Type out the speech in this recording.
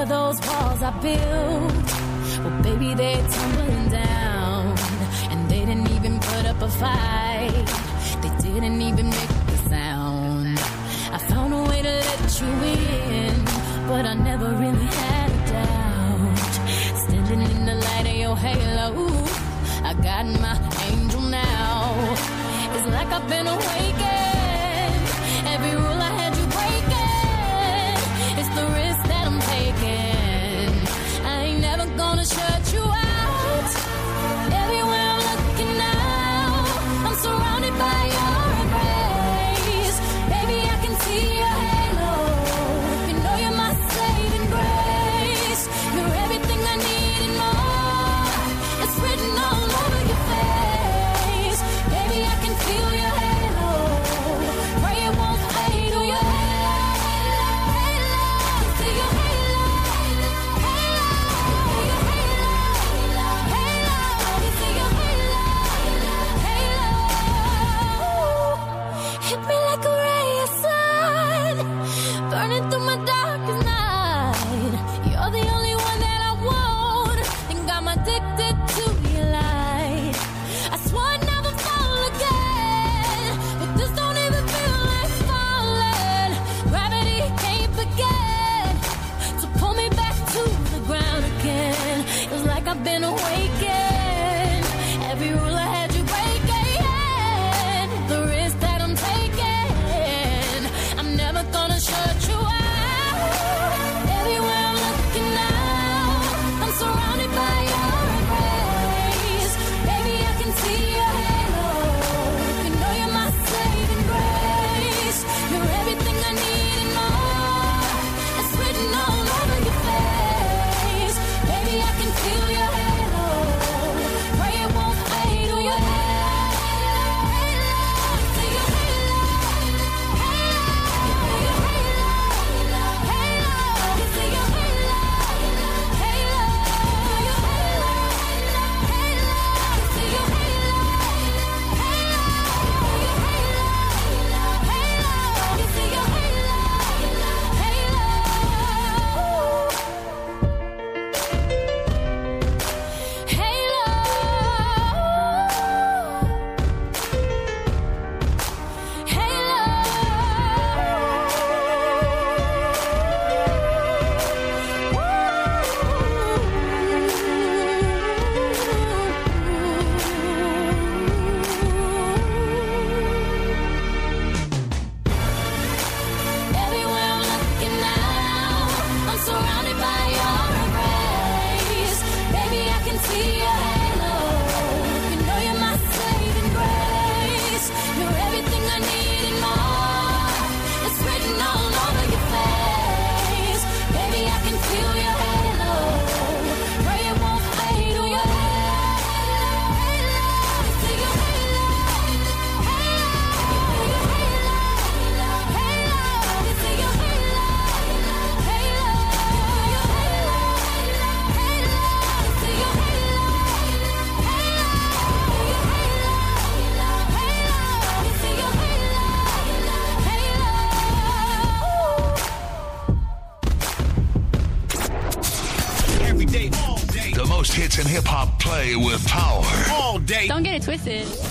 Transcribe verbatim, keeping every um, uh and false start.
those walls I built, well, baby, they're tumbling down. And they didn't even put up a fight. They didn't even make a sound. I found a way to let you in, but I never really had a doubt. Standing in the light of your halo, I got my angel now. It's like I've been awakened. Every rule I had you breaking. It's the risk that I'm taking. I ain't never gonna shut you out. Everywhere I'm looking now, I'm surrounded by your embrace. Baby, I can see your halo. You know you're my saving grace. You're everything I need and more. It's written all over your face. Baby, I can feel your halo. Pray it won't fade. Oh, your halo, halo, see your halo, halo, your halo, halo, see your halo, halo. Hit me like a ray of sun, burning through my darkest night. You're the only one that I want. Think I'm addicted to your light. I swore I'd never fall again, but this don't even feel like falling. Gravity can't begin to pull me back to the ground again. It's like I've been awakened. Every rule I had you breaking. The risk that I'm taking, I'm never gonna shut you out. Everywhere I'm looking now, I'm surrounded by your embrace. Baby, I can see your halo. You know you're my saving grace. You're everything I need and more. It's written all over your face. Baby, I can feel your halo. Pray it won't fade. Oh, your halo, see your halo, halo, your halo, halo, see your halo, halo, your halo, halo, see your halo, halo, your halo, halo, see your Everywhere I'm looking now, I'm surrounded by your embrace. Baby, I can see your halo. You know you're my saving grace. You're everything I need and more. It's written all over your face. Baby, I can feel your halo. Pray it won't fade. Oh, your halo, halo, see your halo, halo, your halo, halo, see your halo, halo, your halo, halo, see your halo, halo, your halo, see your halo, halo. Every day, all day, The most hits in hip hop play with power. all day. Don't get it twisted.